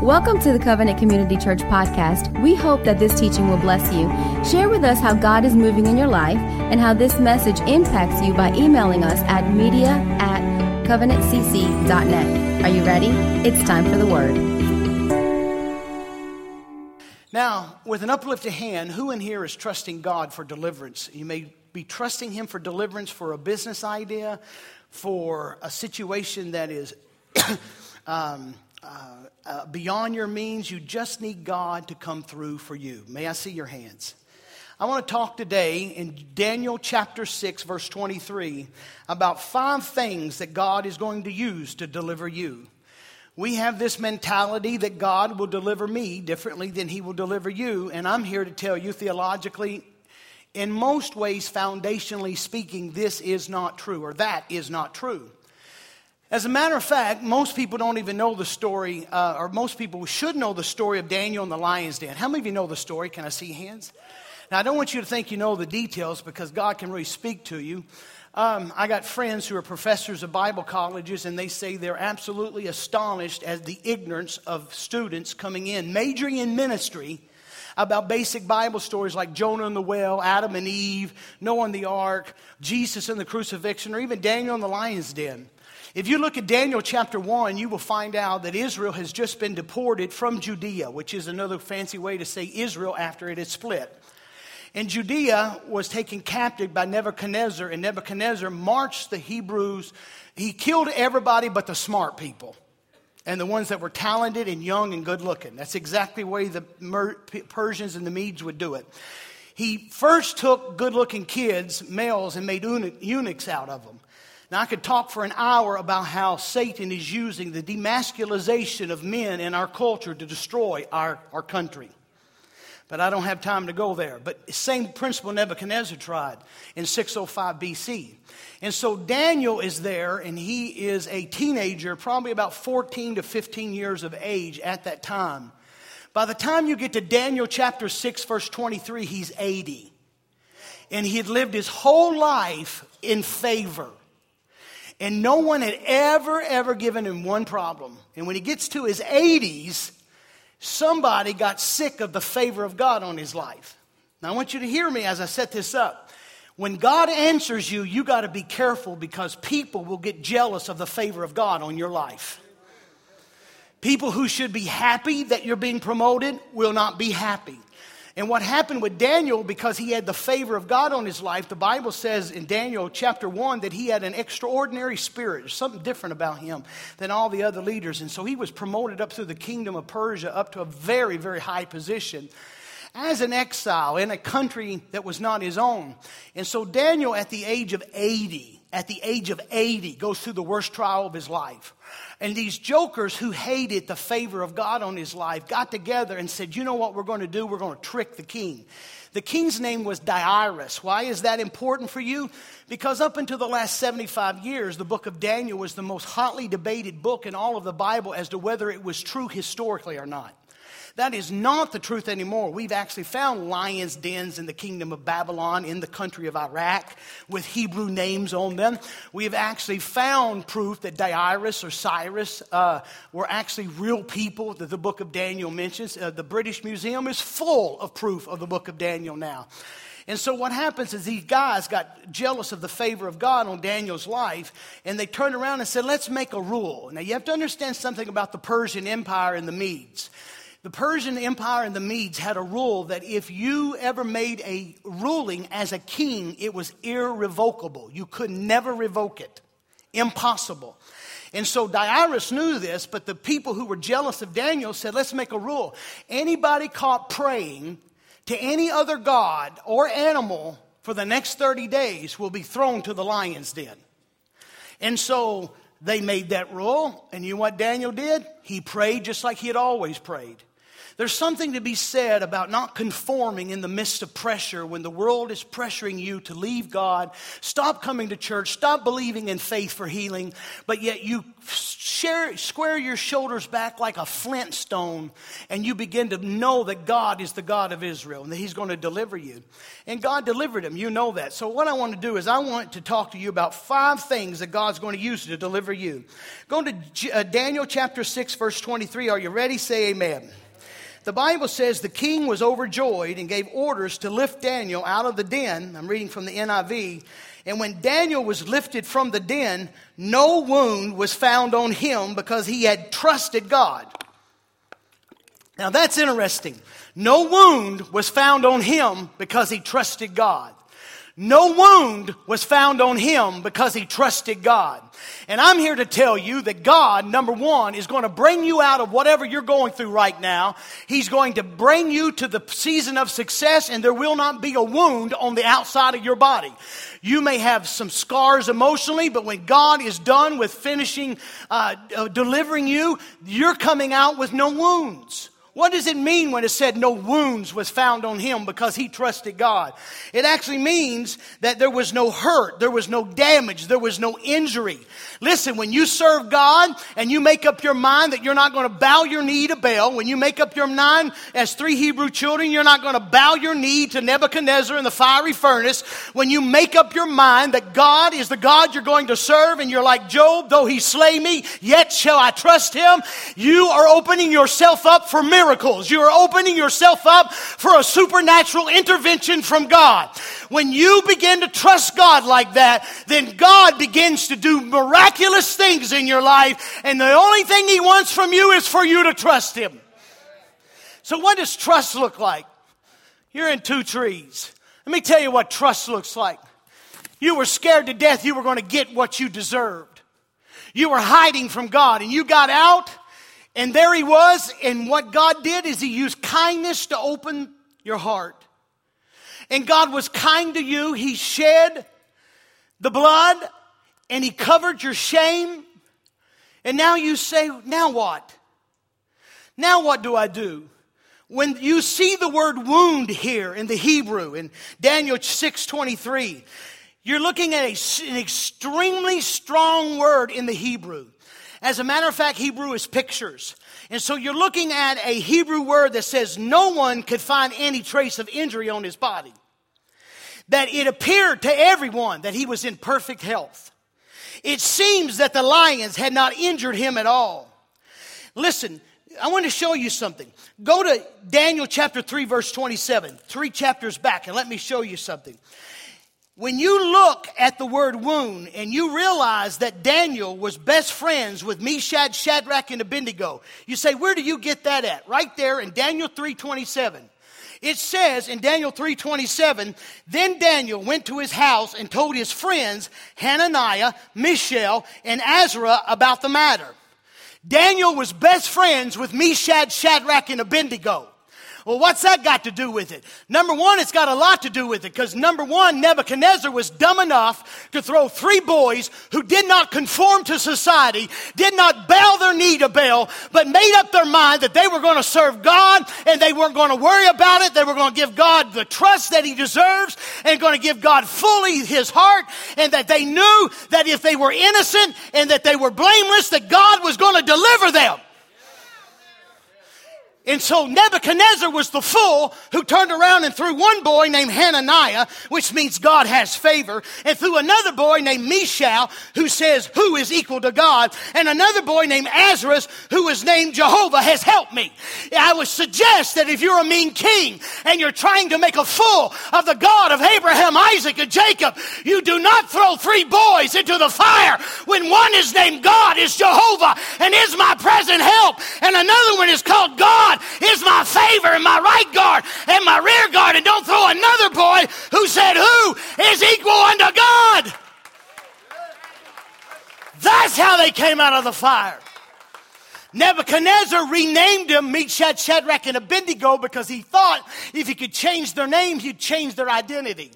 Welcome to the Covenant Community Church podcast. We hope that this teaching will bless you. Share with us how God is moving in your life and how this message impacts you by emailing us at media@covenantcc.net. Are you ready? It's time for the word. Now, with an uplifted hand, who in here is trusting God for deliverance? You may be trusting Him for deliverance for a business idea, for a situation that is beyond your means. You just need God to come through for you. May I see your hands? I want to talk today in Daniel chapter 6, verse 23, about 5 things that God is going to use to deliver you. We have this mentality that God will deliver me differently than He will deliver you. And I'm here to tell you theologically, in most ways, foundationally speaking, this is not true, or that is not true. As a matter of fact, most people don't even know the story, or most people should know the story of Daniel and the lion's den. How many of you know the story? Can I see hands? Now, I don't want you to think you know the details because God can really speak to you. I got friends who are professors of Bible colleges, and they say they're absolutely astonished at the ignorance of students coming in, majoring in ministry, about basic Bible stories like Jonah and the whale, Adam and Eve, Noah and the ark, Jesus and the crucifixion, or even Daniel and the lion's den. If you look at Daniel chapter 1, you will find out that Israel has just been deported from Judea, which is another fancy way to say Israel after it is split. And Judea was taken captive by Nebuchadnezzar, and Nebuchadnezzar marched the Hebrews. He killed everybody but the smart people and the ones that were talented and young and good looking. That's exactly the way the Persians and the Medes would do it. He first took good looking kids, males, and made eunuchs out of them. Now, I could talk for an hour about how Satan is using the demasculization of men in our culture to destroy our country. But I don't have time to go there. But the same principle Nebuchadnezzar tried in 605 BC. And so Daniel is there, and he is a teenager, probably about 14 to 15 years of age at that time. By the time you get to Daniel chapter 6, verse 23, he's 80. And he had lived his whole life in favor. And no one had ever given him one problem. And when he gets to his 80s, somebody got sick of the favor of God on his life. Now, I want you to hear me as I set this up. When God answers you, you got to be careful because people will get jealous of the favor of God on your life. People who should be happy that you're being promoted will not be happy. And what happened with Daniel, because he had the favor of God on his life, the Bible says in Daniel chapter 1 that he had an extraordinary spirit. There's something different about him than all the other leaders. And so he was promoted up through the kingdom of Persia up to a very, very high position as an exile in a country that was not his own. And so Daniel at the age of 80, goes through the worst trial of his life. And these jokers who hated the favor of God on his life got together and said, you know what we're going to do? We're going to trick the king. The king's name was Darius. Why is that important for you? Because up until the last 75 years, the book of Daniel was the most hotly debated book in all of the Bible as to whether it was true historically or not. That is not the truth anymore. We've actually found lions' dens in the kingdom of Babylon in the country of Iraq with Hebrew names on them. We have actually found proof that Darius or Cyrus were actually real people that the book of Daniel mentions. The British Museum is full of proof of the book of Daniel now. And so what happens is these guys got jealous of the favor of God on Daniel's life, and they turned around and said, let's make a rule. Now you have to understand something about the Persian Empire and the Medes. The Persian Empire and the Medes had a rule that if you ever made a ruling as a king, it was irrevocable. You could never revoke it. Impossible. And so Darius knew this, but the people who were jealous of Daniel said, let's make a rule. Anybody caught praying to any other god or animal for the next 30 days will be thrown to the lion's den. And so they made that rule, and you know what Daniel did? He prayed just like he had always prayed. There's something to be said about not conforming in the midst of pressure when the world is pressuring you to leave God, stop coming to church, stop believing in faith for healing, but yet you square your shoulders back like a flint stone and you begin to know that God is the God of Israel and that He's going to deliver you. And God delivered him. You know that. So what I want to do is I want to talk to you about 5 things that God's going to use to deliver you. Go to Daniel chapter 6, verse 23. Are you ready? Say amen. The Bible says the king was overjoyed and gave orders to lift Daniel out of the den. I'm reading from the NIV. And when Daniel was lifted from the den, no wound was found on him because he had trusted God. Now that's interesting. No wound was found on him because he trusted God. No wound was found on him because he trusted God. And I'm here to tell you that God, number one, is going to bring you out of whatever you're going through right now. He's going to bring you to the season of success, and there will not be a wound on the outside of your body. You may have some scars emotionally, but when God is done with finishing delivering you, you're coming out with no wounds. What does it mean when it said no wounds was found on him because he trusted God? It actually means that there was no hurt, there was no damage, there was no injury. Listen, when you serve God and you make up your mind that you're not going to bow your knee to Baal, when you make up your mind as 3 Hebrew children, you're not going to bow your knee to Nebuchadnezzar in the fiery furnace, when you make up your mind that God is the God you're going to serve and you're like Job, though he slay me, yet shall I trust him, you are opening yourself up for miracles. You are opening yourself up for a supernatural intervention from God. When you begin to trust God like that, then God begins to do miraculous things in your life, and the only thing He wants from you is for you to trust Him. So what does trust look like? You're in 2 trees. Let me tell you what trust looks like. You were scared to death you were going to get what you deserved. You were hiding from God, and you got out, and there He was, and what God did is He used kindness to open your heart. And God was kind to you. He shed the blood, and He covered your shame. And now you say, now what? Now what do I do? When you see the word wound here in the Hebrew, in Daniel 6:23, you're looking at an extremely strong word in the Hebrew. As a matter of fact, Hebrew is pictures. And so you're looking at a Hebrew word that says no one could find any trace of injury on his body. That it appeared to everyone that he was in perfect health. It seems that the lions had not injured him at all. Listen, I want to show you something. Go to Daniel chapter 3, verse 27. 3 chapters back, and let me show you something. When you look at the word wound and you realize that Daniel was best friends with Meshach, Shadrach, and Abednego, you say, where do you get that at? Right there in Daniel 3:27. It says in Daniel 3:27, then Daniel went to his house and told his friends, Hananiah, Mishael, and Azariah about the matter. Daniel was best friends with Meshach, Shadrach, and Abednego. Well, what's that got to do with it? Number one, it's got a lot to do with it because number one, Nebuchadnezzar was dumb enough to throw 3 boys who did not conform to society, did not bow their knee to Baal, but made up their mind that they were going to serve God and they weren't going to worry about it. They were going to give God the trust that He deserves and going to give God fully His heart, and that they knew that if they were innocent and that they were blameless, that God was going to deliver them. And so Nebuchadnezzar was the fool who turned around and threw one boy named Hananiah, which means God has favor, and threw another boy named Mishael, who says, who is equal to God, and another boy named Azariah, who is named Jehovah has helped me. I would suggest that if you're a mean king and you're trying to make a fool of the God of Abraham, Isaac, and Jacob, you do not throw 3 boys into the fire when one is named God, is Jehovah, and is my present help, and another one is called God, is my favor and my right guard and my rear guard. And don't throw another boy who said, who is equal unto God. That's how they came out of the fire. Nebuchadnezzar renamed them Meshach, Shadrach, and Abednego because he thought if he could change their name, he'd change their identity.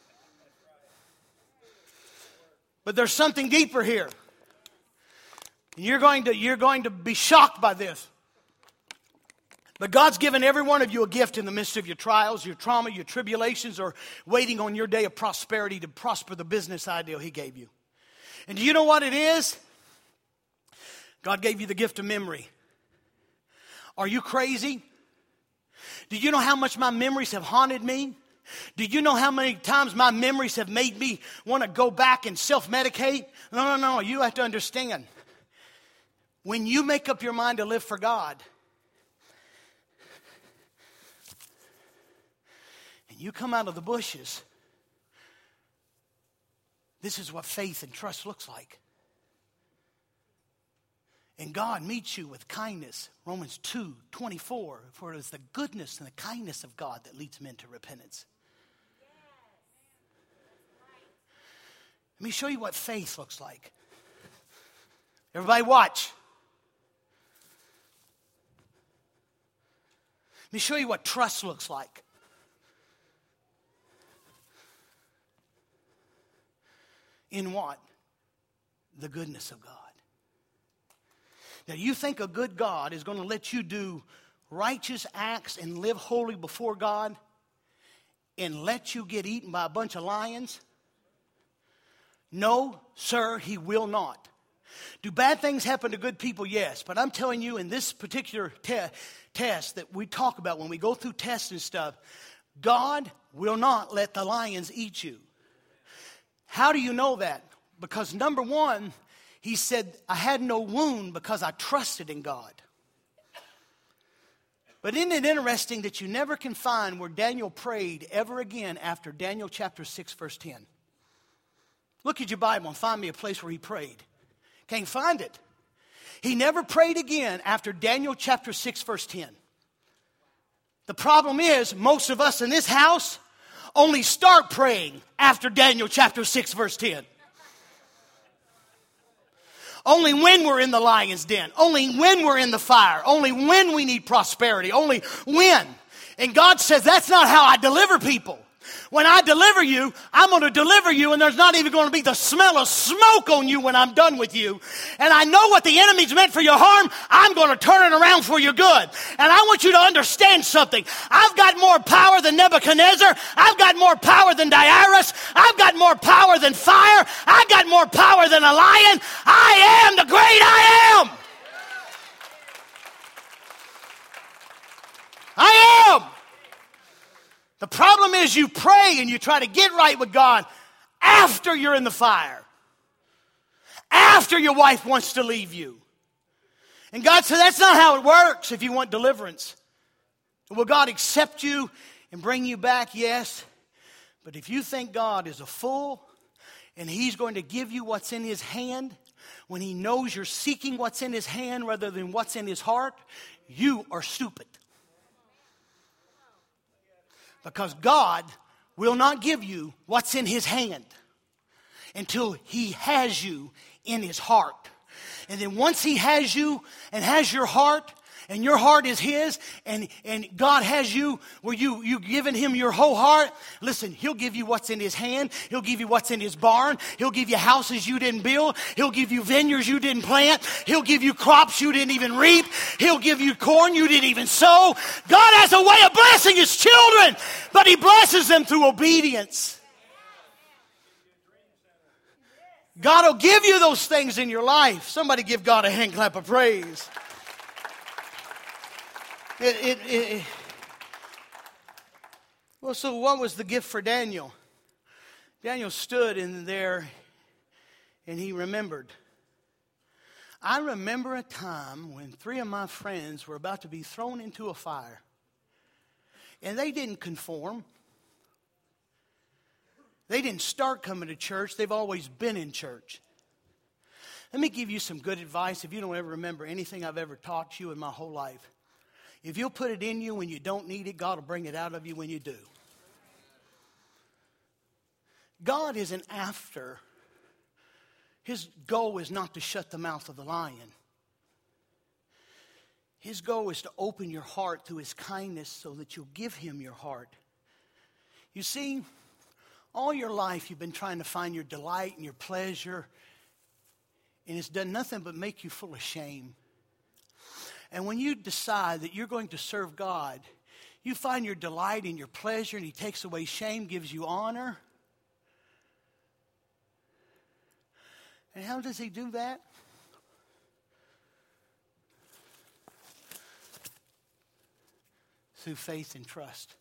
But there's something deeper here. You're going to be shocked by this. But God's given every one of you a gift in the midst of your trials, your trauma, your tribulations, or waiting on your day of prosperity to prosper the business ideal He gave you. And do you know what it is? God gave you the gift of memory. Are you crazy? Do you know how much my memories have haunted me? Do you know how many times my memories have made me want to go back and self-medicate? No. You have to understand. When you make up your mind to live for God, and you come out of the bushes, this is what faith and trust looks like. And God meets you with kindness. Romans 2:24. For it is the goodness and the kindness of God that leads men to repentance. Let me show you what faith looks like. Everybody watch. Let me show you what trust looks like. In what? The goodness of God. Now, you think a good God is going to let you do righteous acts and live holy before God and let you get eaten by a bunch of lions? No, sir, He will not. Do bad things happen to good people? Yes. But I'm telling you, in this particular test that we talk about when we go through tests and stuff, God will not let the lions eat you. How do you know that? Because number one, He said, I had no wound because I trusted in God. But isn't it interesting that you never can find where Daniel prayed ever again after Daniel chapter 6, verse 10? Look at your Bible and find me a place where he prayed. Can't find it. He never prayed again after Daniel chapter 6, verse 10. The problem is, most of us in this house only start praying after Daniel chapter 6, verse 10. Only when we're in the lion's den. Only when we're in the fire. Only when we need prosperity. Only when. And God says, that's not how I deliver people. When I deliver you, I'm going to deliver you, and there's not even going to be the smell of smoke on you when I'm done with you. And I know what the enemy's meant for your harm. I'm going to turn it around for your good. And I want you to understand something. I've got more power than Nebuchadnezzar. I've got more power than Darius. I've got more power than fire. I've got more power than a lion. I am the great I am. I am. The problem is you pray and you try to get right with God after you're in the fire. After your wife wants to leave you. And God said, that's not how it works if you want deliverance. Will God accept you and bring you back? Yes. But if you think God is a fool and He's going to give you what's in His hand, when He knows you're seeking what's in His hand rather than what's in His heart, you are stupid. Because God will not give you what's in His hand until He has you in His heart. And then once He has you and has your heart, and your heart is His, and God has you where you've given Him your whole heart, listen, He'll give you what's in His hand. He'll give you what's in His barn. He'll give you houses you didn't build. He'll give you vineyards you didn't plant. He'll give you crops you didn't even reap. He'll give you corn you didn't even sow. God has a way of blessing His children, but He blesses them through obedience. God will give you those things in your life. Somebody give God a hand clap of praise. Well, so what was the gift for Daniel? Daniel stood in there and he remembered. I remember a time when 3 of my friends were about to be thrown into a fire. And they didn't conform. They didn't start coming to church. They've always been in church. Let me give you some good advice if you don't ever remember anything I've ever taught you in my whole life. If you'll put it in you when you don't need it, God will bring it out of you when you do. God isn't after. His goal is not to shut the mouth of the lion. His goal is to open your heart through His kindness so that you'll give Him your heart. You see, all your life you've been trying to find your delight and your pleasure, and it's done nothing but make you full of shame. And when you decide that you're going to serve God, you find your delight and your pleasure, and He takes away shame, gives you honor. And how does He do that? Through faith and trust.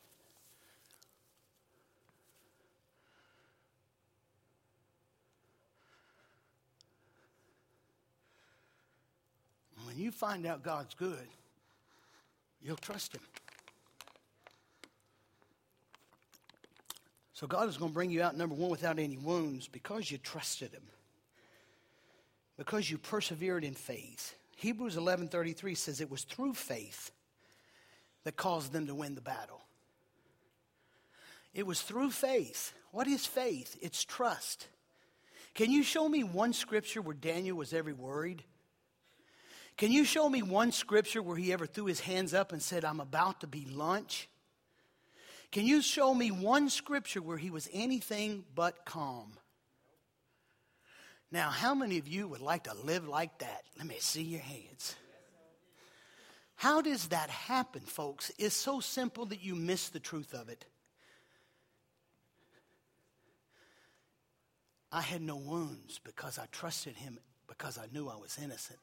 When you find out God's good, you'll trust Him. So God is going to bring you out, number one, without any wounds, because you trusted Him. Because you persevered in faith. Hebrews 11:33 says it was through faith that caused them to win the battle. It was through faith. What is faith? It's trust. Can you show me one scripture where Daniel was ever worried? Can you show me one scripture where he ever threw his hands up and said, I'm about to be lunch? Can you show me one scripture where he was anything but calm? Now, how many of you would like to live like that? Let me see your hands. How does that happen, folks? It's so simple that you miss the truth of it. I had no wounds because I trusted Him, because I knew I was innocent.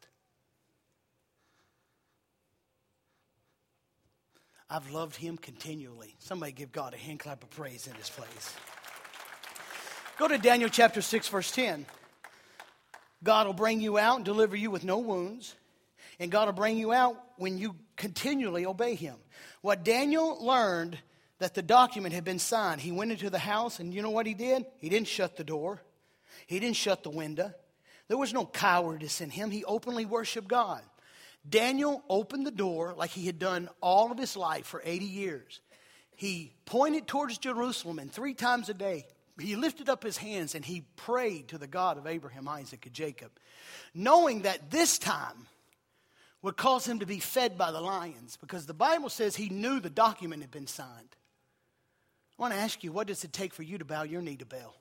I've loved Him continually. Somebody give God a hand clap of praise in this place. Go to Daniel chapter 6, verse 10. God will bring you out and deliver you with no wounds. And God will bring you out when you continually obey Him. What Daniel learned, that the document had been signed. He went into the house, and you know what he did? He didn't shut the door. He didn't shut the window. There was no cowardice in him. He openly worshiped God. Daniel opened the door like he had done all of his life for 80 years. He pointed towards Jerusalem, and 3 times a day, he lifted up his hands and he prayed to the God of Abraham, Isaac, and Jacob, knowing that this time would cause him to be fed by the lions, because the Bible says he knew the document had been signed. I want to ask you, what does it take for you to bow your knee to Baal?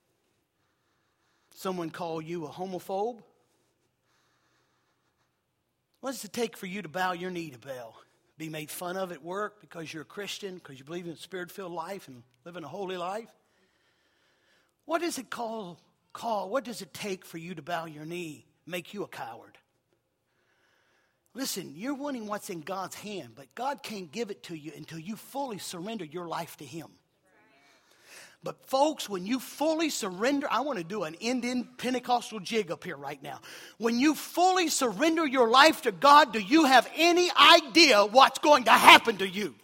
Someone call you a homophobe? What does it take for you to bow your knee to Baal? Be made fun of at work because you're a Christian, because you believe in a spirit-filled life and living a holy life? What does it what does it take for you to bow your knee, make you a coward? Listen, you're wanting what's in God's hand, but God can't give it to you until you fully surrender your life to Him. But folks, when you fully surrender, I want to do an Indian Pentecostal jig up here right now. When you fully surrender your life to God, do you have any idea what's going to happen to you?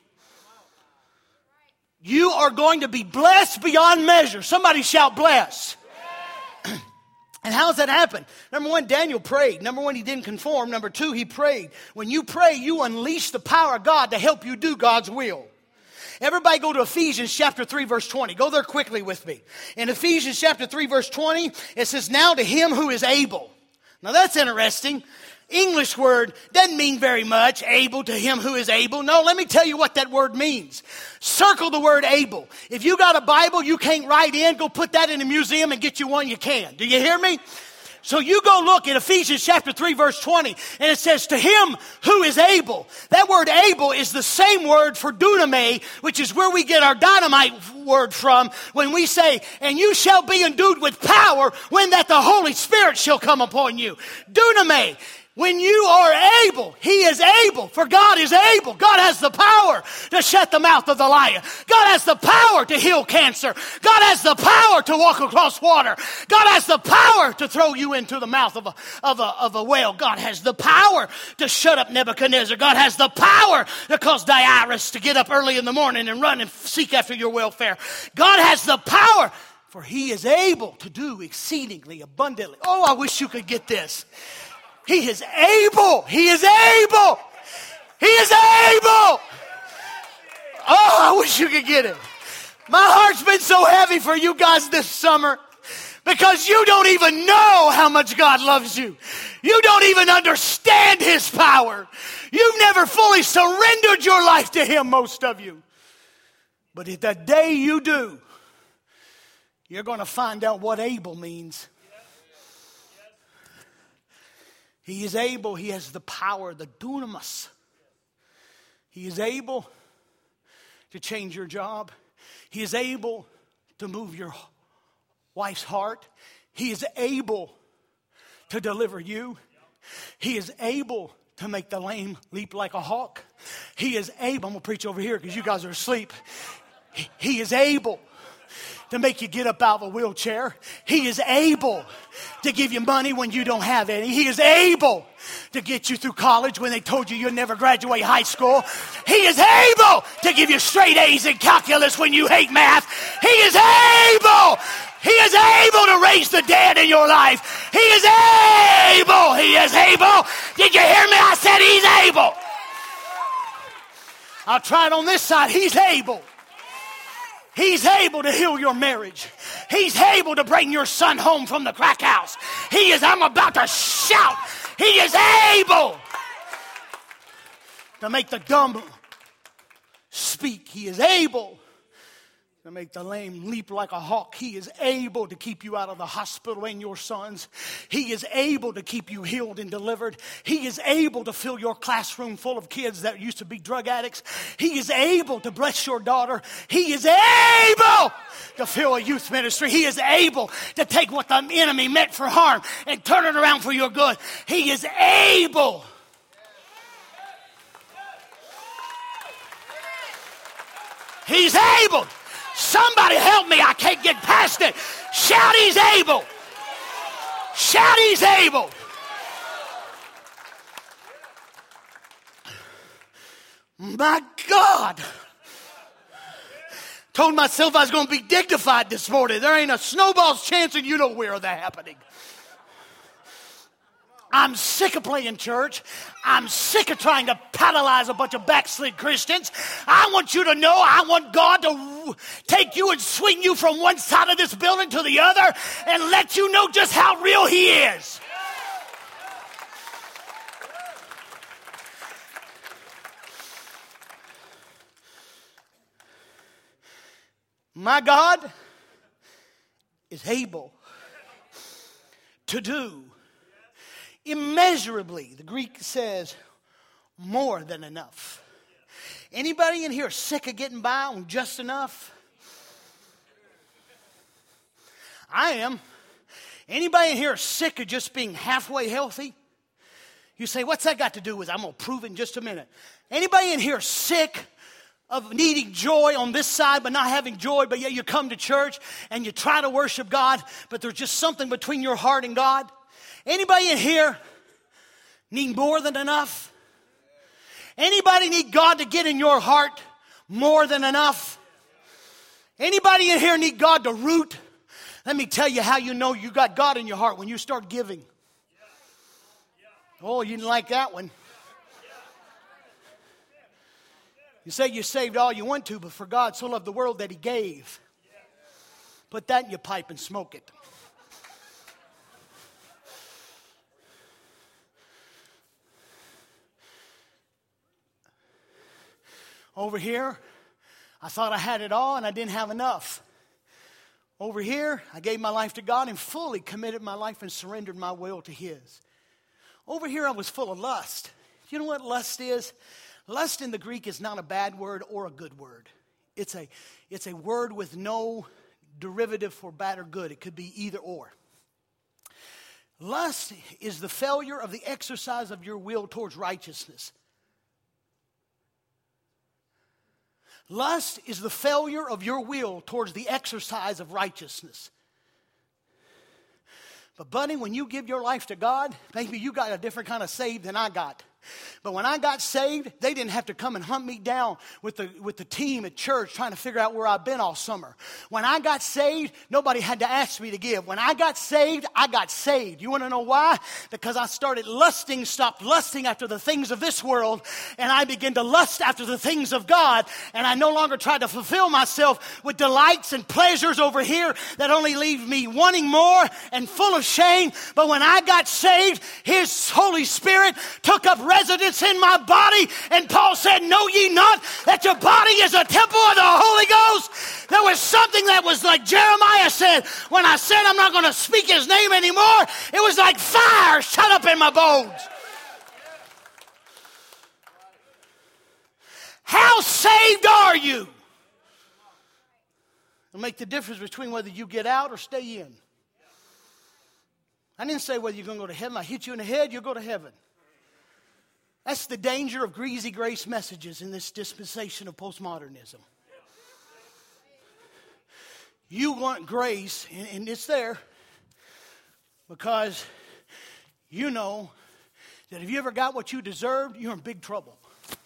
You are going to be blessed beyond measure. Somebody shout bless. And how does that happen? Number one, Daniel prayed. Number one, he didn't conform. Number two, he prayed. When you pray, you unleash the power of God to help you do God's will. Everybody go to Ephesians chapter 3, verse 20. Go there quickly with me. In Ephesians chapter 3, verse 20, it says, now to Him who is able. Now that's interesting. English word doesn't mean very much, able, to Him who is able. No, let me tell you what that word means. Circle the word able. If you got a Bible you can't write in, go put that in a museum and get you one you can. Do you hear me? So you go look at Ephesians chapter 3, verse 20, and it says, to Him who is able. That word able is the same word for dunamai, which is where we get our dynamite word from when we say, and you shall be endued with power when that the Holy Spirit shall come upon you. Dunamai. When you are able, He is able, for God is able. God has the power to shut the mouth of the lion. God has the power to heal cancer. God has the power to walk across water. God has the power to throw you into the mouth of a whale. God has the power to shut up Nebuchadnezzar. God has the power to cause Darius to get up early in the morning and run and seek after your welfare. God has the power, for He is able to do exceedingly abundantly. Oh, I wish you could get this. He is able. He is able. He is able. Oh, I wish you could get it. My heart's been so heavy for you guys this summer because you don't even know how much God loves you. You don't even understand His power. You've never fully surrendered your life to Him, most of you. But the day you do, you're going to find out what able means. He is able. He has the power, the dunamis. He is able to change your job. He is able to move your wife's heart. He is able to deliver you. He is able to make the lame leap like a hawk. He is able. I'm going to preach over here because you guys are asleep. He is able to make you get up out of a wheelchair. He is able to give you money when you don't have any. He is able to get you through college when they told you you'll never graduate high school. He is able to give you straight A's in calculus when you hate math. He is able. He is able to raise the dead in your life. He is able. He is able. Did you hear me? I said he's able. I'll try it on this side. He's able. He's able to heal your marriage. He's able to bring your son home from the crack house. He is, I'm about to shout, he is able to make the dumb speak. He is able to make the lame leap like a hawk. He is able to keep you out of the hospital and your sons. He is able to keep you healed and delivered. He is able to fill your classroom full of kids that used to be drug addicts. He is able to bless your daughter. He is able to fill a youth ministry. He is able to take what the enemy meant for harm and turn it around for your good. He is able. He's able. Somebody help me. I can't get past it. Shout, he's able. Shout, he's able. My God. Told myself I was going to be dignified this morning. There ain't a snowball's chance and you know where that happening. I'm sick of playing church. I'm sick of trying to paralyze a bunch of backslid Christians. I want you to know I want God to take you and swing you from one side of this building to the other and let you know just how real he is. My God is able to do immeasurably, the Greek says, more than enough. Anybody in here sick of getting by on just enough? I am. Anybody in here sick of just being halfway healthy? You say, what's that got to do with it? I'm going to prove it in just a minute. Anybody in here sick of needing joy on this side but not having joy, but yet you come to church and you try to worship God, but there's just something between your heart and God? Anybody in here need more than enough? Anybody need God to get in your heart more than enough? Anybody in here need God to root? Let me tell you how you know you got God in your heart when you start giving. Oh, you didn't like that one. You say you saved all you want to, but for God so loved the world that he gave. Put that in your pipe and smoke it. Over here, I thought I had it all and I didn't have enough. Over here, I gave my life to God and fully committed my life and surrendered my will to his. Over here, I was full of lust. You know what lust is? Lust in the Greek is not a bad word or a good word. It's a word with no derivative for bad or good. It could be either or. Lust is the failure of the exercise of your will towards righteousness. Lust is the failure of your will towards the exercise of righteousness. But buddy, when you give your life to God, maybe you got a different kind of save than I got. But when I got saved, they didn't have to come and hunt me down with the team at church trying to figure out where I've been all summer. When I got saved, nobody had to ask me to give. When I got saved, I got saved. You want to know why? Because I started stopped lusting after the things of this world, and I began to lust after the things of God, and I no longer tried to fulfill myself with delights and pleasures over here that only leave me wanting more and full of shame. But when I got saved, his Holy Spirit took up residence in my body. And Paul said, know ye not that your body is a temple of the Holy Ghost? There was something that was like Jeremiah said, when I said I'm not going to speak his name anymore, it was like fire shut up in my bones. How saved are you? It'll make the difference between whether you get out or stay in. I didn't say whether you're going to go to heaven. I hit you in the head, you'll go to heaven. That's the danger of greasy grace messages in this dispensation of postmodernism. You want grace, and it's there, because you know that if you ever got what you deserved, you're in big trouble.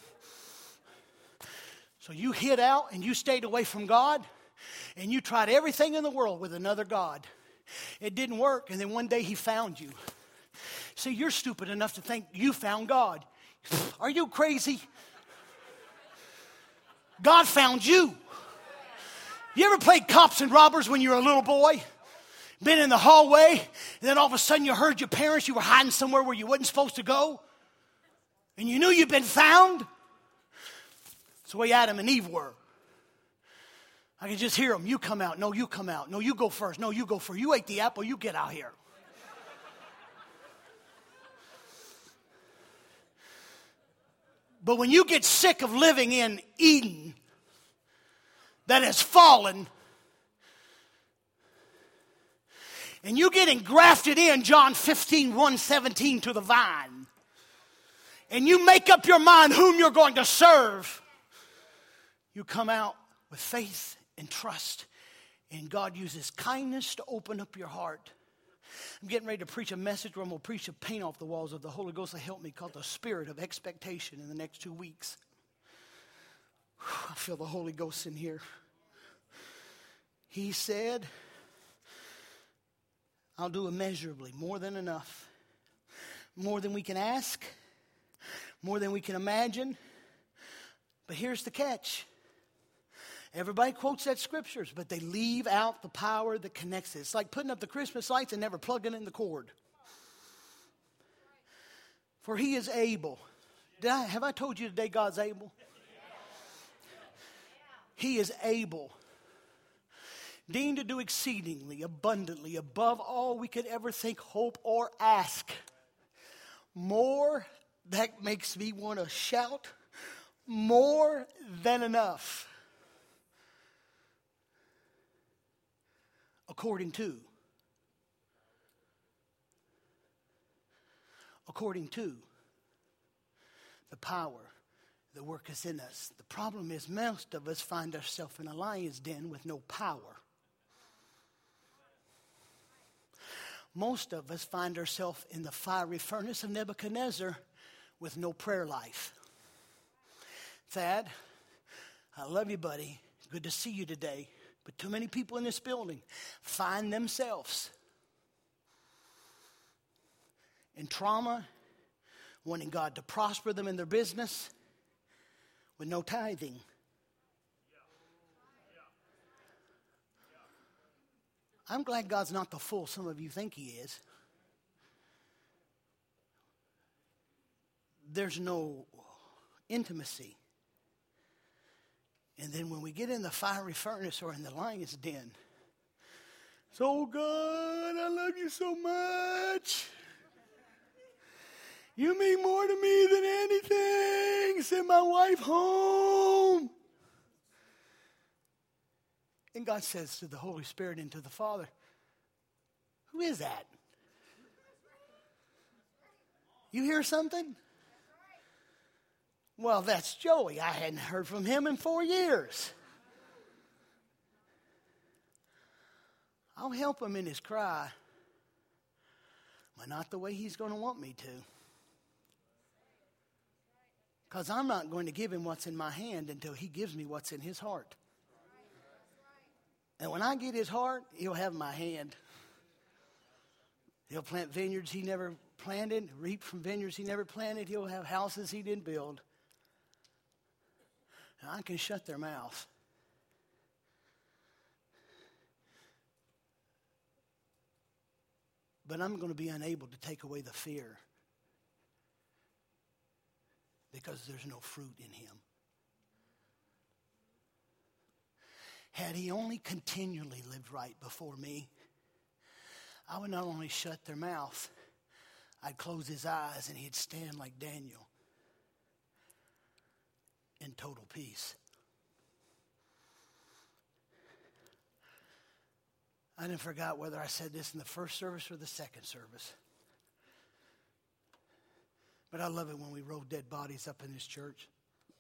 So you hid out and you stayed away from God, and you tried everything in the world with another God. It didn't work, and then one day he found you. See, you're stupid enough to think you found God. Are you crazy? God found you. You ever played cops and robbers when you were a little boy? Been in the hallway, and then all of a sudden you heard your parents, you were hiding somewhere where you wasn't supposed to go, and you knew you'd been found? That's the way Adam and Eve were. I could just hear them. You come out. No, you come out. No, you go first. No, you go first. You ate the apple. You get out here. But when you get sick of living in Eden that has fallen, and you get engrafted in John 15:1-17 to the vine, and you make up your mind whom you're going to serve, you come out with faith and trust, and God uses kindness to open up your heart. I'm getting ready to preach a message where I'm going to preach a paint off the walls of the Holy Ghost to help me, called the Spirit of Expectation, in the next 2 weeks. I feel the Holy Ghost in here. He said, I'll do immeasurably, more than enough, more than we can ask, more than we can imagine. But here's the catch. Everybody quotes that scriptures, but they leave out the power that connects it. It's like putting up the Christmas lights and never plugging in the cord. For he is able. Have I told you today God's able? He is able. Deemed to do exceedingly, abundantly, above all we could ever think, hope, or ask. More, that makes me want to shout, more than enough. According to the power that worketh in us. The problem is most of us find ourselves in a lion's den with no power. Most of us find ourselves in the fiery furnace of Nebuchadnezzar with no prayer life. Thad, I love you, buddy. Good to see you today. But too many people in this building find themselves in trauma, wanting God to prosper them in their business with no tithing. I'm glad God's not the fool some of you think he is. There's no intimacy. And then when we get in the fiery furnace or in the lion's den, it's, oh God, I love you so much. You mean more to me than anything. Send my wife home. And God says to the Holy Spirit and to the Father, who is that? You hear something? Well, that's Joey. I hadn't heard from him in 4 years. I'll help him in his cry, but not the way he's going to want me to. Because I'm not going to give him what's in my hand until he gives me what's in his heart. And when I get his heart, he'll have my hand. He'll plant vineyards he never planted, reap from vineyards he never planted. He'll have houses he didn't build. And I can shut their mouth. But I'm going to be unable to take away the fear. because there's no fruit in him. Had he only continually lived right before me, I would not only shut their mouth, I'd close his eyes and he'd stand like Daniel in total peace. I didn't forget whether I said this in the first service or the second service. But I love it when we roll dead bodies up in this church.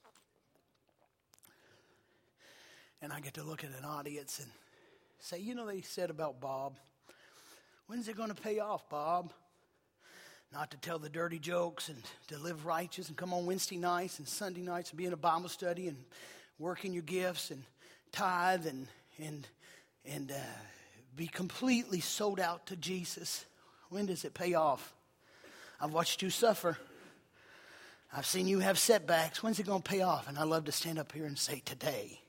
And I get to look at an audience and say, you know, they said about Bob, when's it going to pay off, Bob? Not to tell the dirty jokes and to live righteous and come on Wednesday nights and Sunday nights and be in a Bible study and work in your gifts and tithe and be completely sold out to Jesus. When does it pay off? I've watched you suffer. I've seen you have setbacks. When's it going to pay off? And I love to stand up here and say today.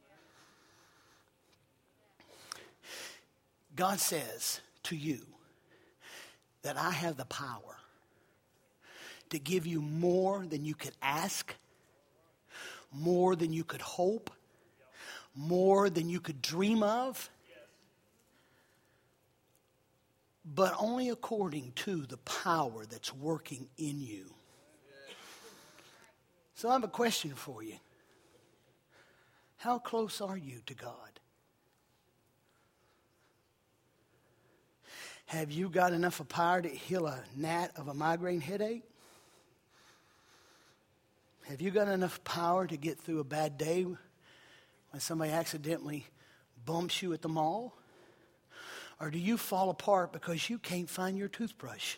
God says to you that I have the power to give you more than you could ask, more than you could hope, more than you could dream of, but only according to the power that's working in you. So I have a question for you. How close are you to God? Have you got enough of power to heal a gnat of a migraine headache? Have you got enough power to get through a bad day when somebody accidentally bumps you at the mall? Or do you fall apart because you can't find your toothbrush?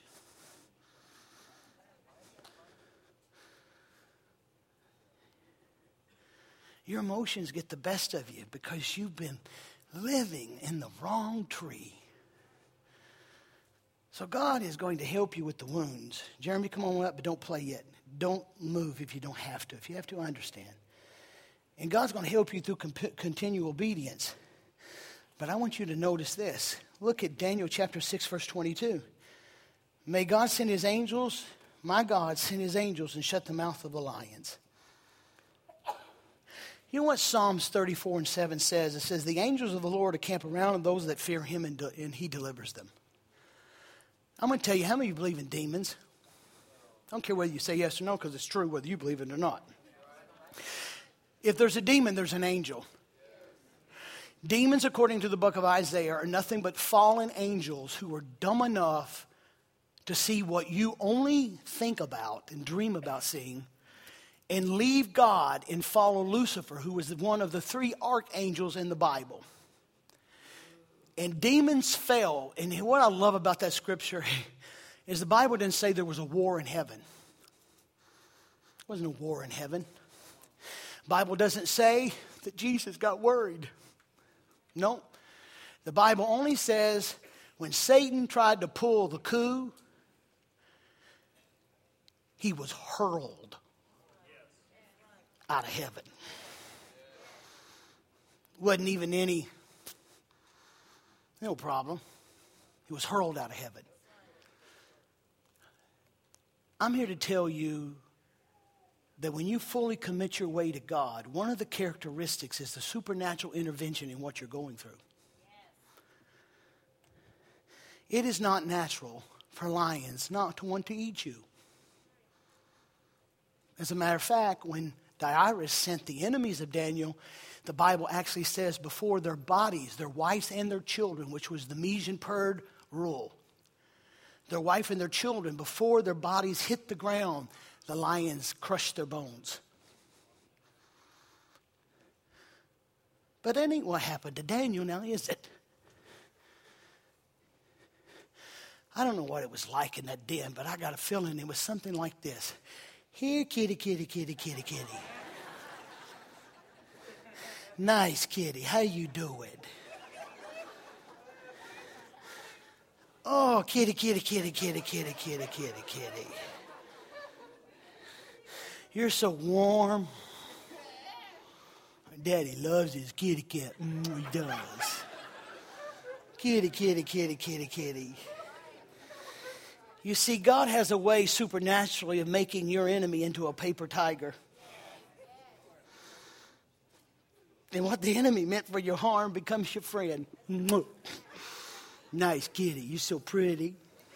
Your emotions get the best of you because you've been living in the wrong tree. So God is going to help you with the wounds. Jeremy, come on up, but don't play yet. Don't move if you don't have to. If you have to, I understand. And God's going to help you through continual obedience. But I want you to notice this. Look at Daniel chapter 6, verse 22. May God send his angels, my God send his angels and shut the mouth of the lions. You know what Psalms 34 and 7 says? It says, the angels of the Lord encamp around those that fear him and he delivers them. I'm going to tell you, how many of you believe in demons? I don't care whether you say yes or no, because it's true whether you believe it or not. If there's a demon, there's an angel. Demons, according to the book of Isaiah, are nothing but fallen angels who are dumb enough to see what you only think about and dream about seeing, and leave God and follow Lucifer, who was one of the 3 archangels in the Bible. And demons fell. And what I love about that scripture is the Bible didn't say there was a war in heaven. There wasn't a war in heaven. The Bible doesn't say that Jesus got worried. No. The Bible only says when Satan tried to pull the coup, he was hurled out of heaven. Wasn't even any, no problem. He was hurled out of heaven. I'm here to tell you that when you fully commit your way to God, one of the characteristics is the supernatural intervention in what you're going through. It is not natural for lions not to want to eat you. As a matter of fact, when Darius sent the enemies of Daniel, the Bible actually says before their bodies, their wives and their children, which was the Medes-Perd rule, their wife and their children, before their bodies hit the ground, the lions crushed their bones. But that ain't what happened to Daniel now, is it? I don't know what it was like in that den, but I got a feeling it was something like this. Here, kitty, kitty, kitty, kitty, kitty. Nice kitty, how you doing? Oh, kitty, kitty, kitty, kitty, kitty, kitty, kitty, kitty. You're so warm. Daddy loves his kitty cat. He does. Kitty, kitty, kitty, kitty, kitty. You see, God has a way supernaturally of making your enemy into a paper tiger. And what the enemy meant for your harm becomes your friend. Nice kitty, you're so pretty.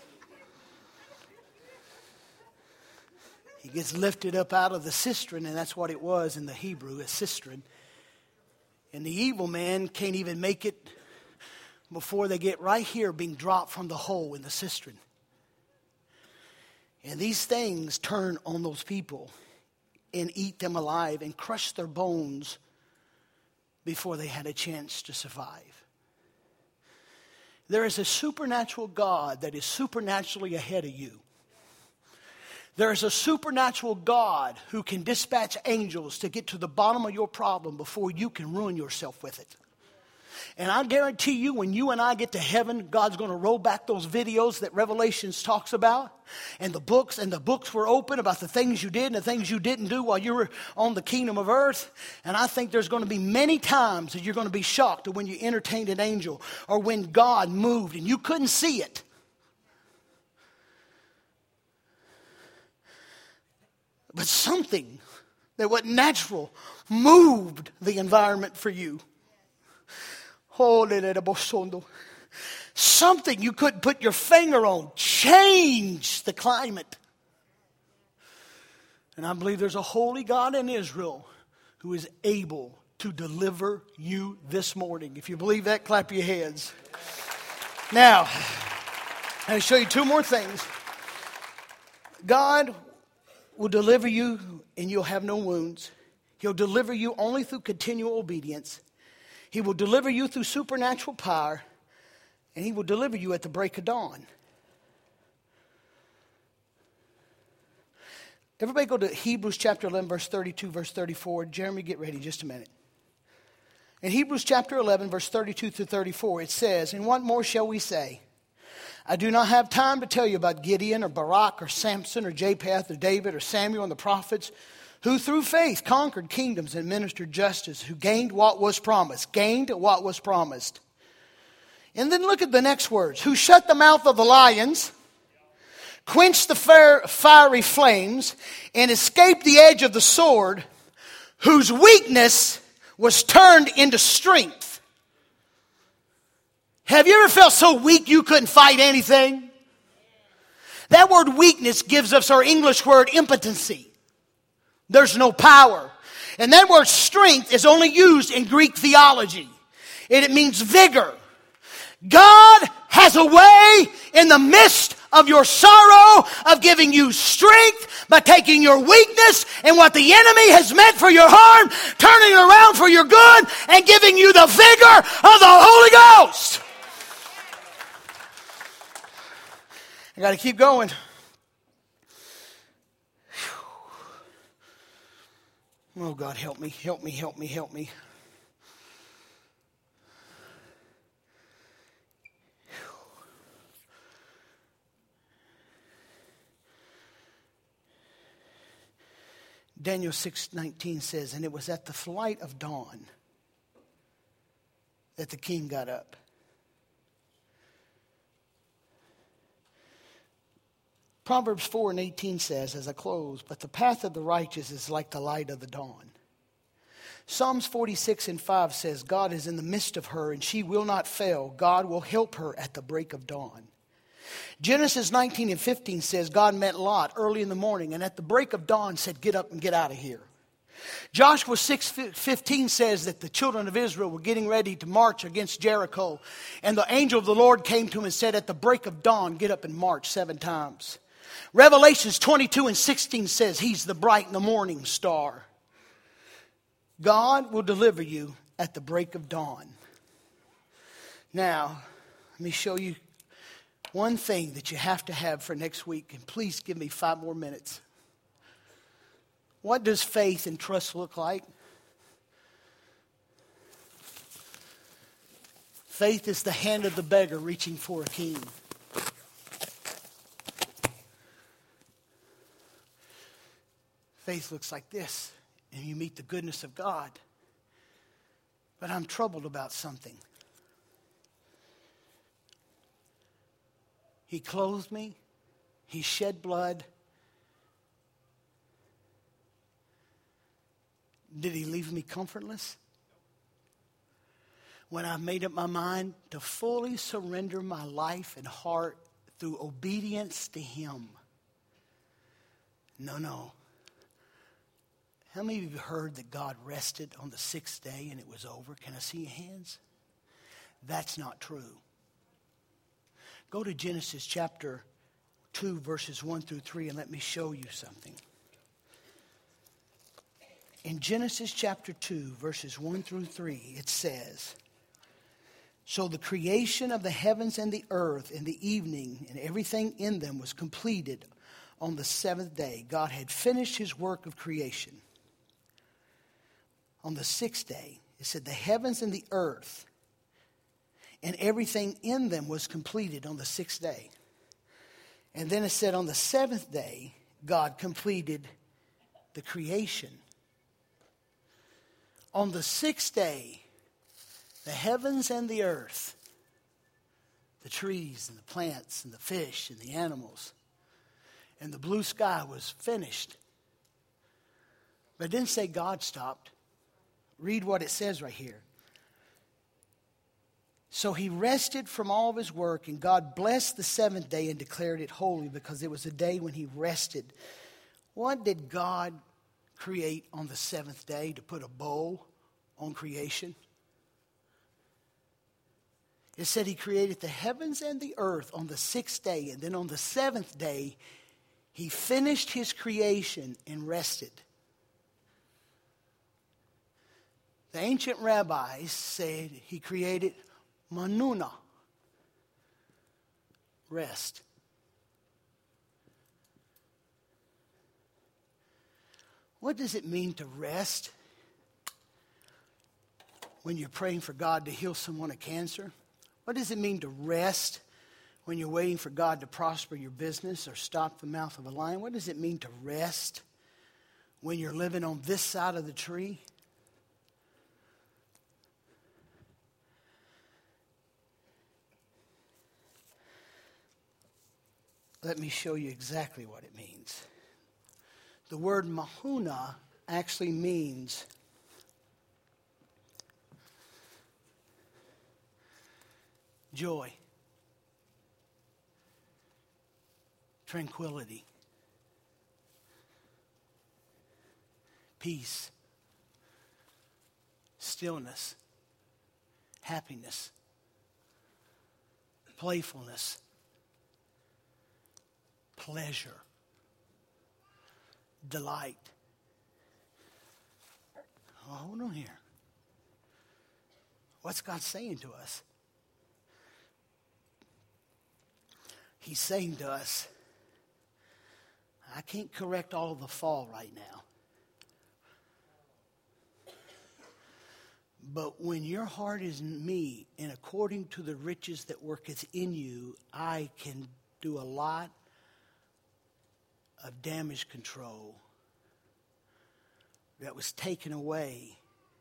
He gets lifted up out of the cistern, and that's what it was in the Hebrew, a cistern. And the evil man can't even make it before they get right here being dropped from the hole in the cistern. And these things turn on those people and eat them alive and crush their bones before they had a chance to survive. There is a supernatural God that is supernaturally ahead of you. There is a supernatural God who can dispatch angels to get to the bottom of your problem before you can ruin yourself with it. And I guarantee you, when you and I get to heaven, God's going to roll back those videos that Revelations talks about. And the books were open about the things you did and the things you didn't do while you were on the kingdom of earth. And I think there's going to be many times that you're going to be shocked when you entertained an angel or when God moved and you couldn't see it. But something that wasn't natural moved the environment for you. Something you couldn't put your finger on changed the climate. And I believe there's a holy God in Israel who is able to deliver you this morning. If you believe that, clap your hands. Now, I'm going to show you two more things. God will deliver you and you'll have no wounds. He'll deliver you only through continual obedience. He will deliver you through supernatural power, and he will deliver you at the break of dawn. Everybody go to Hebrews chapter 11, verse 32, verse 34. Jeremy, get ready just a minute. In Hebrews chapter 11, verse 32 through 34, it says, "And what more shall we say? I do not have time to tell you about Gideon or Barak or Samson or Japheth or David or Samuel and the prophets, who through faith conquered kingdoms and ministered justice, who gained what was promised." Gained what was promised. And then look at the next words. "Who shut the mouth of the lions, quenched the fiery flames, and escaped the edge of the sword, whose weakness was turned into strength." Have you ever felt so weak you couldn't fight anything? That word weakness gives us our English word impotency. There's no power. And that word strength is only used in Greek theology. And it means vigor. God has a way in the midst of your sorrow of giving you strength by taking your weakness and what the enemy has meant for your harm, turning it around for your good, and giving you the vigor of the Holy Ghost. I got to keep going. Oh, God, help me, help me, help me, help me. Daniel 6:19 says, "And it was at the flight of dawn that the king got up." Proverbs 4:18 says, as I close, "But the path of the righteous is like the light of the dawn." Psalms 46:5 says, "God is in the midst of her, and she will not fail. God will help her at the break of dawn." Genesis 19:15 says, God met Lot early in the morning, and at the break of dawn said, "Get up and get out of here." Joshua 6:15 says that the children of Israel were getting ready to march against Jericho, and the angel of the Lord came to him and said, "At the break of dawn, get up and march 7 times. Revelations 22:16 says he's the bright and the morning star. God will deliver you at the break of dawn. Now, let me show you one thing that you have to have for next week, and please give me 5 more minutes. What does faith and trust look like? Faith is the hand of the beggar reaching for a king. Faith looks like this, and you meet the goodness of God. But I'm troubled about something. He clothed me. He shed blood. Did he leave me comfortless? When I've made up my mind to fully surrender my life and heart through obedience to him. No. How many of you have heard that God rested on the sixth day and it was over? Can I see your hands? That's not true. Go to Genesis chapter 2, verses 1 through 3, and let me show you something. In Genesis chapter 2, verses 1 through 3, it says, "So the creation of the heavens and the earth and the evening and everything in them was completed on the seventh day." God had finished his work of creation. On the sixth day, it said the heavens and the earth and everything in them was completed on the sixth day. And then it said on the seventh day, God completed the creation. On the sixth day, the heavens and the earth, the trees and the plants and the fish and the animals, and the blue sky was finished. But it didn't say God stopped. Read what it says right here. "So he rested from all of his work, and God blessed the seventh day and declared it holy because it was a day when he rested." What did God create on the seventh day to put a bow on creation? It said he created the heavens and the earth on the sixth day, and then on the seventh day, he finished his creation and rested. The ancient rabbis said he created manuna, rest. What does it mean to rest when you're praying for God to heal someone of cancer? What does it mean to rest when you're waiting for God to prosper your business or stop the mouth of a lion? What does it mean to rest when you're living on this side of the tree? Let me show you exactly what it means. The word mahuna actually means joy, tranquility, peace, stillness, happiness, playfulness, pleasure, delight. Oh, hold on here. What's God saying to us? He's saying to us, I can't correct all of the fall right now. But when your heart is in me, and according to the riches that worketh in you, I can do a lot of damage control that was taken away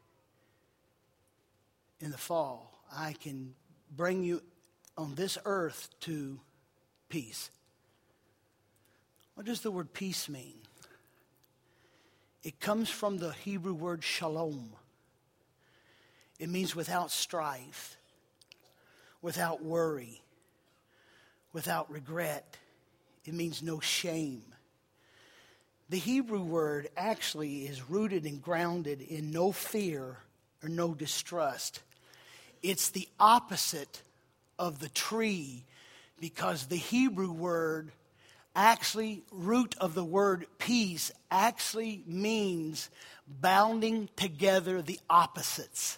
in the fall. I can bring you on this earth to peace. What does the word peace mean? It comes from the Hebrew word shalom. It means without strife, without worry, without regret. It means no shame. The Hebrew word actually is rooted and grounded in no fear or no distrust. It's the opposite of the tree, because the Hebrew word actually, root of the word peace, actually means bounding together the opposites.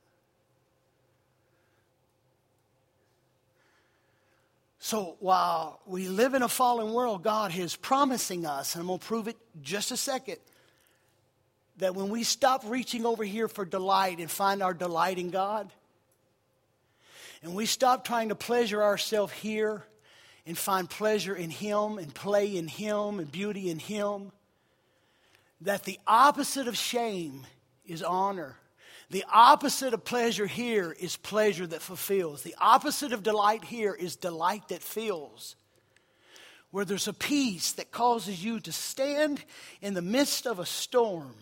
So while we live in a fallen world, God is promising us, and I'm going to prove it just a second, that when we stop reaching over here for delight and find our delight in God, and we stop trying to pleasure ourselves here and find pleasure in Him and play in Him and beauty in Him, that the opposite of shame is honor. The opposite of pleasure here is pleasure that fulfills. The opposite of delight here is delight that fills. where there's a peace that causes you to stand in the midst of a storm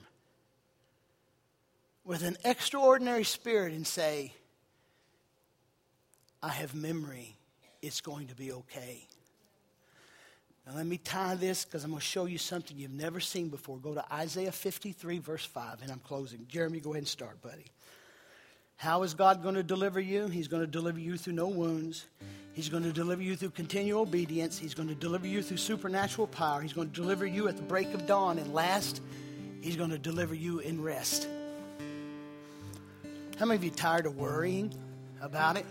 with an extraordinary spirit and say, I have memory. It's going to be okay. Now let me tie this because I'm going to show you something you've never seen before. Go to Isaiah 53, verse 5, and I'm closing. Jeremy, go ahead and start, buddy. How is God going to deliver you? He's going to deliver you through no wounds. He's going to deliver you through continual obedience. He's going to deliver you through supernatural power. He's going to deliver you at the break of dawn. And last, He's going to deliver you in rest. How many of you are tired of worrying about it?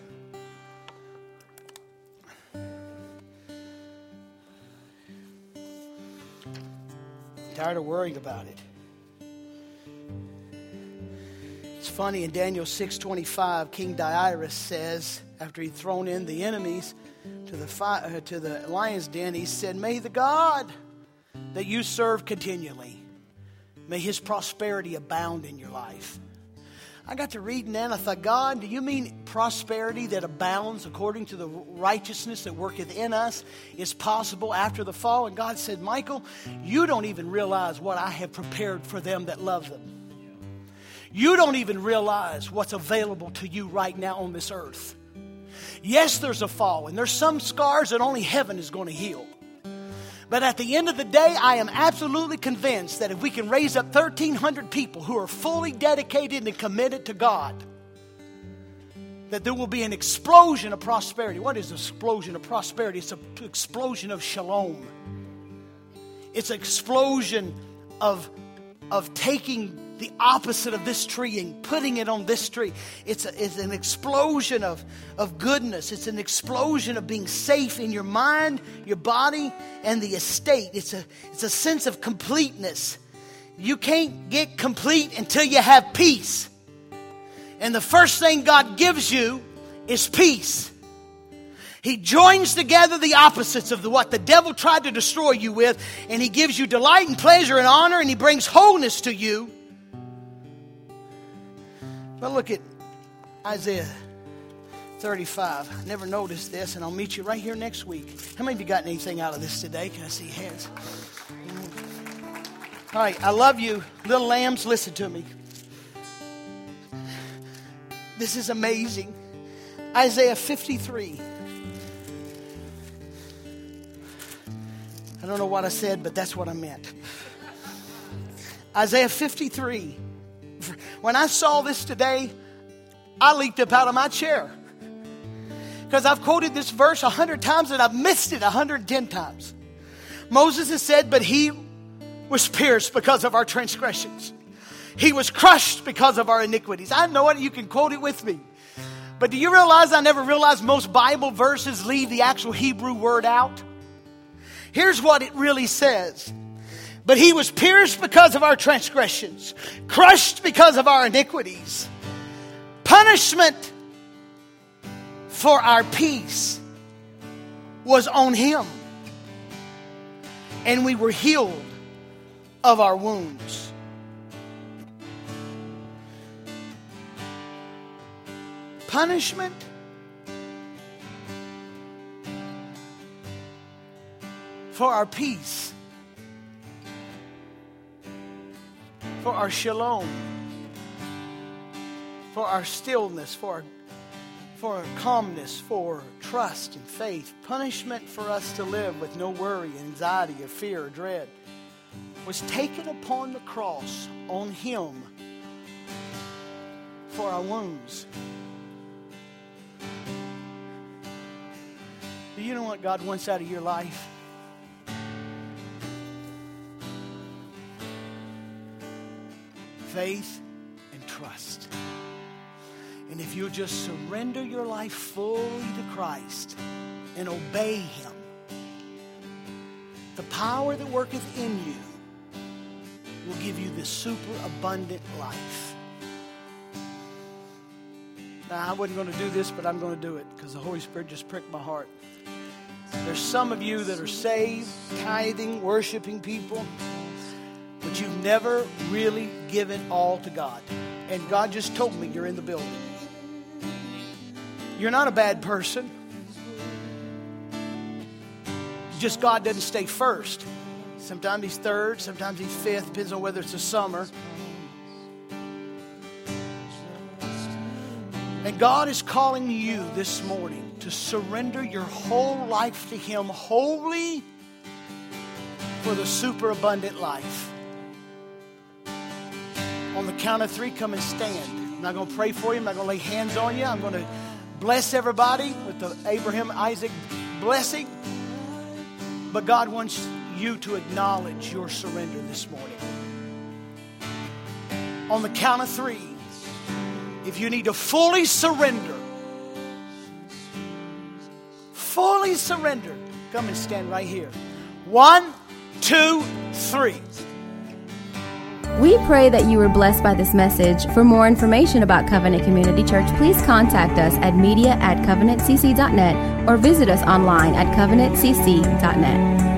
Tired of worrying about it. It's funny, in Daniel 6:25, King Darius says, after he'd thrown in the enemies to the lion's den, he said, may the God that you serve continually, may His prosperity abound in your life. I got to reading that and I thought, God, do you mean prosperity that abounds according to the righteousness that worketh in us is possible after the fall? And God said, Michael, you don't even realize what I have prepared for them that love them. You don't even realize what's available to you right now on this earth. Yes, there's a fall, and there's some scars that only heaven is going to heal. But at the end of the day, I am absolutely convinced that if we can raise up 1,300 people who are fully dedicated and committed to God, that there will be an explosion of prosperity. What is an explosion of prosperity? It's an explosion of shalom. It's an explosion of taking the opposite of this tree and putting it on this tree. It's an explosion of goodness. It's an explosion of being safe in your mind, your body, and the estate. It's a sense of completeness. You can't get complete until you have peace. And the first thing God gives you is peace. He joins together the opposites of what the devil tried to destroy you with, and He gives you delight and pleasure and honor, and He brings wholeness to you. But look at Isaiah 35. I never noticed this, and I'll meet you right here next week. How many of you gotten anything out of this today? Can I see hands? All right, I love you. Little lambs, listen to me. This is amazing. Isaiah 53. I don't know what I said, but that's what I meant. Isaiah 53. When I saw this today, I leaped up out of my chair. Because I've quoted this verse 100 times and I've missed it 110 times. Moses has said, but He was pierced because of our transgressions. He was crushed because of our iniquities. I know it, you can quote it with me. But do you realize I never realized most Bible verses leave the actual Hebrew word out? Here's what it really says. But He was pierced because of our transgressions, crushed because of our iniquities. Punishment for our peace was on Him, and we were healed of our wounds. Punishment for our peace, for our shalom, for our stillness, for our calmness, for trust and faith. Punishment for us to live with no worry, anxiety, or fear, or dread was taken upon the cross on Him for our wounds. Do you know what God wants out of your life? Faith and trust. And if you'll just surrender your life fully to Christ and obey Him, the power that worketh in you will give you this super abundant life. Now, I wasn't going to do this, but I'm going to do it because the Holy Spirit just pricked my heart. There's some of you that are saved, tithing, worshiping people, but you've never really given all to God. And God just told me you're in the building. You're not a bad person. just God doesn't stay first. Sometimes he's third, sometimes he's fifth, depends on whether it's the summer. And God is calling you this morning to surrender your whole life to him wholly for the superabundant life. On the count of 3, come and stand. I'm not going to pray for you. I'm not going to lay hands on you. I'm going to bless everybody with the Abraham, Isaac blessing. But God wants you to acknowledge your surrender this morning. On the count of 3, if you need to fully surrender, come and stand right here. 1, 2, 3. We pray that you were blessed by this message. For more information about Covenant Community Church, please contact us at media@covenantcc.net or visit us online at covenantcc.net.